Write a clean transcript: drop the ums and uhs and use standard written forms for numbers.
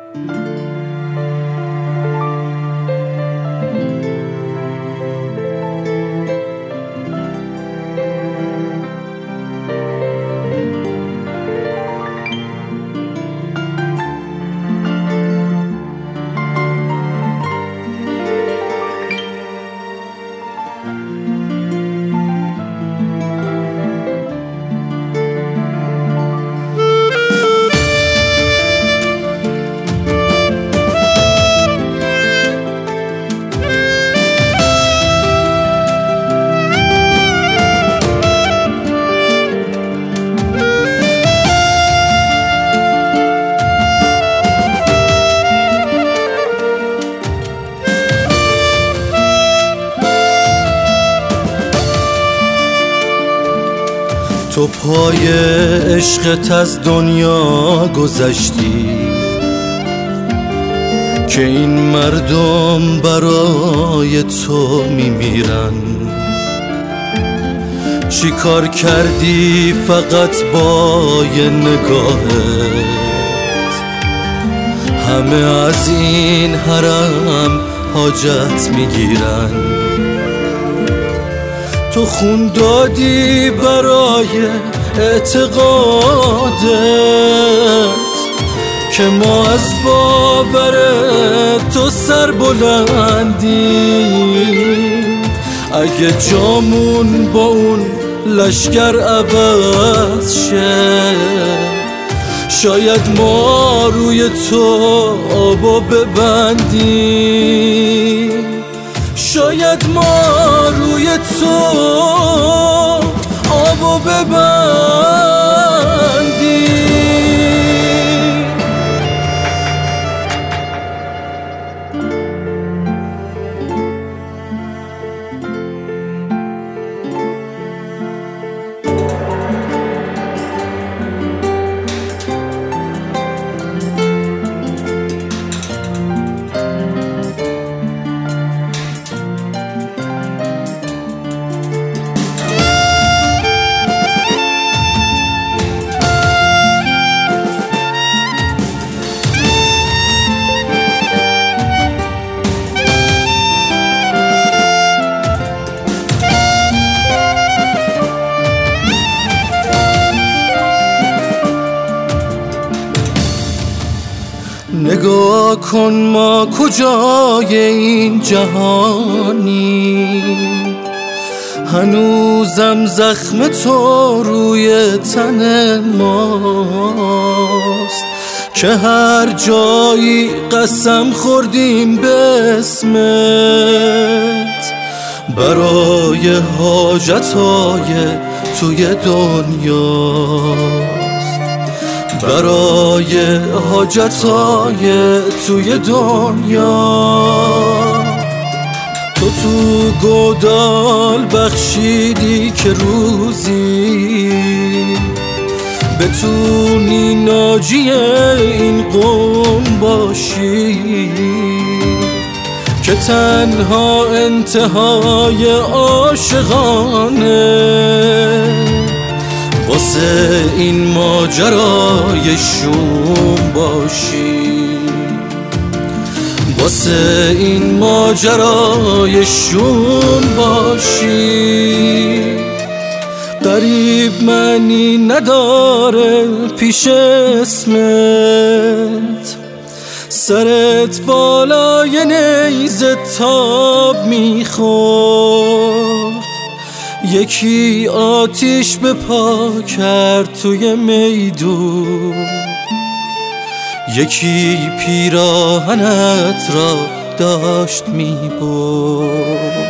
تو پای عشقت از دنیا گذشتی که این مردم برای تو میمیرن. چی کار کردی فقط با یه نگاهت همه از این حرم حاجت میگیرن. تو خون دادی برای اعتقادت که ما از باور تو سر بلندیم. اگه جامون با اون لشکر عوض شه شاید ما روی تو آبو ببندیم. شاید ما روی تو آبو ببندیم. نگاه کن ما کجای این جهانی، هنوزم زخم تو روی تن ماست که هر جایی قسم خوردیم به اسمت برای حاجتهای توی دنیاست. برای حاجتهای توی دنیا تو گودال بخشیدی که روزی بتونی ناجی این قوم باشی که تنها انتهای عاشقانه واسه این ماجرای شوم باشی. واسه این ماجرای شوم باشی. غریب معنی نداره پیش اسمت، سرت بالای نیزه تاب میخورد. یکی آتیش به پا کرد توی میدون، یکی پیراهنت را داشت میبرد.